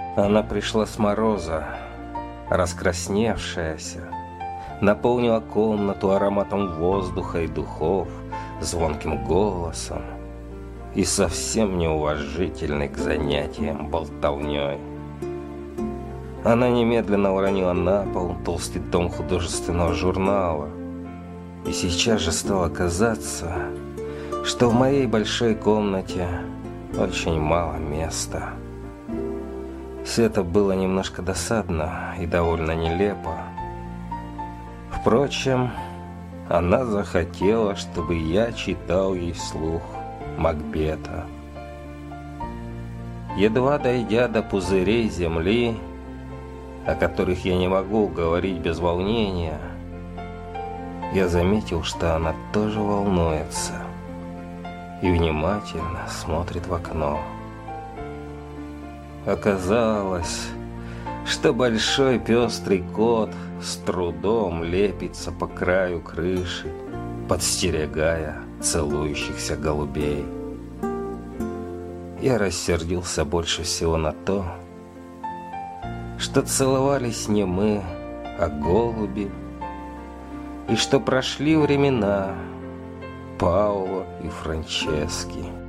Она пришла с мороза, раскрасневшаяся, наполнила комнату ароматом воздуха и духов, звонким голосом и совсем неуважительной к занятиям болтовней. Она немедленно уронила на пол толстый том художественного журнала, и сейчас же стало казаться, что в моей большой комнате очень мало места. Все это было немножко досадно и довольно нелепо. Впрочем, она захотела, чтобы я читал ей вслух Макбета. Едва дойдя до пузырей земли, о которых я не могу говорить без волнения, я заметил, что она тоже волнуется и внимательно смотрит в окно. Оказалось, что большой пестрый кот с трудом лепится по краю крыши, подстерегая целующихся голубей. Я рассердился больше всего на то, что целовались не мы, а голуби, и что прошли времена Паоло и Франчески.